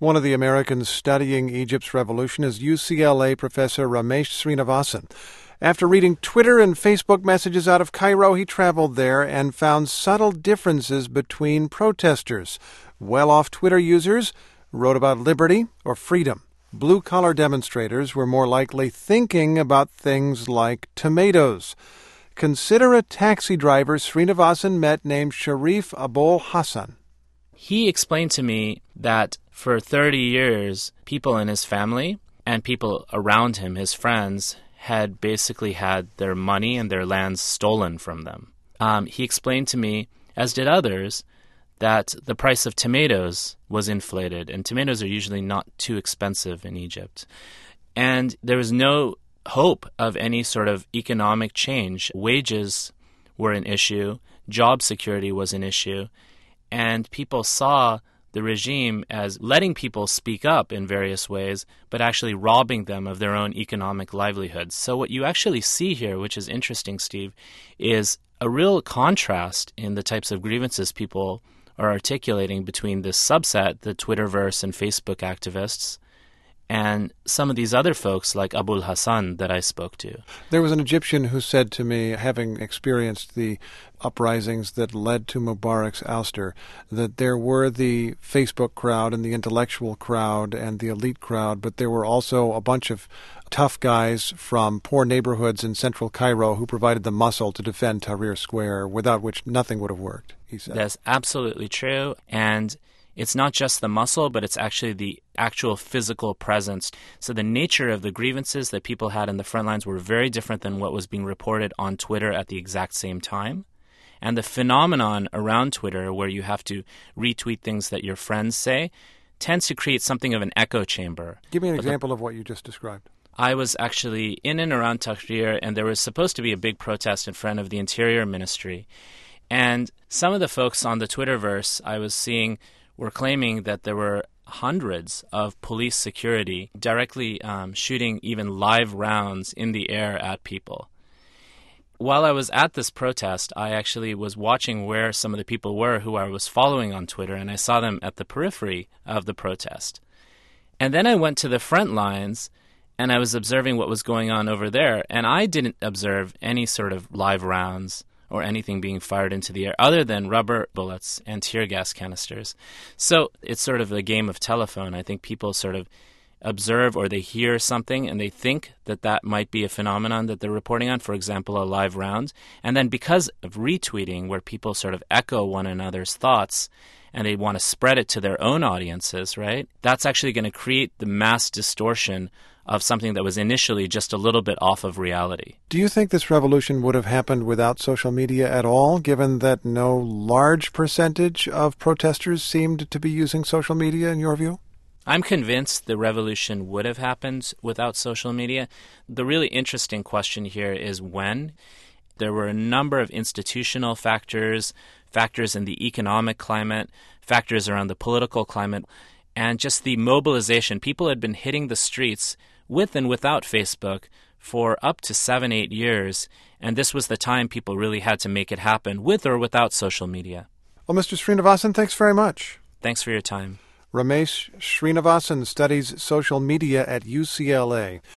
One of the Americans studying Egypt's revolution is UCLA professor Ramesh Srinivasan. After reading Twitter and Facebook messages out of Cairo, he traveled there and found subtle differences between protesters. Well-off Twitter users wrote about liberty or freedom. Blue-collar demonstrators were more likely thinking about things like tomatoes. Consider a taxi driver Srinivasan met named Sharif Abul Hassan. He explained to me that for 30 years, people in his family and people around him, his friends, had basically had their money and their lands stolen from them. He explained to me, as did others, that the price of tomatoes was inflated, and tomatoes are usually not too expensive in Egypt. And there was no hope of any sort of economic change. Wages were an issue, job security was an issue, and people saw the regime as letting people speak up in various ways, but actually robbing them of their own economic livelihoods. So what you actually see here, which is interesting, Steve, is a real contrast in the types of grievances people are articulating between this subset, the Twitterverse and Facebook activists, and some of these other folks like Abul Hassan that I spoke to. There was an Egyptian who said to me, having experienced the uprisings that led to Mubarak's ouster, that there were the Facebook crowd and the intellectual crowd and the elite crowd, but there were also a bunch of tough guys from poor neighborhoods in central Cairo who provided the muscle to defend Tahrir Square, without which nothing would have worked, he said. That's absolutely true. And it's not just the muscle, but it's actually the actual physical presence. So the nature of the grievances that people had in the front lines were very different than what was being reported on Twitter at the exact same time. And the phenomenon around Twitter, where you have to retweet things that your friends say, tends to create something of an echo chamber. Give me an example of what you just described. I was actually in and around Tahrir, and there was supposed to be a big protest in front of the Interior Ministry. And some of the folks on the Twitterverse I was seeing were claiming that there were hundreds of police security directly shooting even live rounds in the air at people. While I was at this protest, I actually was watching where some of the people were who I was following on Twitter, and I saw them at the periphery of the protest. And then I went to the front lines, and I was observing what was going on over there, and I didn't observe any sort of live rounds or anything being fired into the air other than rubber bullets and tear gas canisters. So it's sort of a game of telephone. I think people sort of observe or they hear something and they think that that might be a phenomenon that they're reporting on, for example, a live round. And then because of retweeting, where people sort of echo one another's thoughts and they want to spread it to their own audiences, right? That's actually going to create the mass distortion of something that was initially just a little bit off of reality. Do you think this revolution would have happened without social media at all, given that no large percentage of protesters seemed to be using social media, in your view? I'm convinced the revolution would have happened without social media. The really interesting question here is when. There were a number of institutional factors, factors in the economic climate, factors around the political climate, and just the mobilization. People had been hitting the streets with and without Facebook for up to 7-8 years, and this was the time people really had to make it happen, with or without social media. Well, Mr. Srinivasan, thanks very much. Thanks for your time. Ramesh Srinivasan studies social media at UCLA.